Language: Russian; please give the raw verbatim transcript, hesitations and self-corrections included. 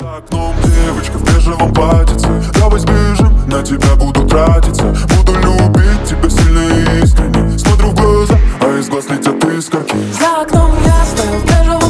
За окном девочка в бежевом платьице. Давай сбежим, на тебя буду тратиться. Буду любить тебя сильно и искренне. Смотрю в глаза, а из глаз летят искорки. За окном я стою в бежевом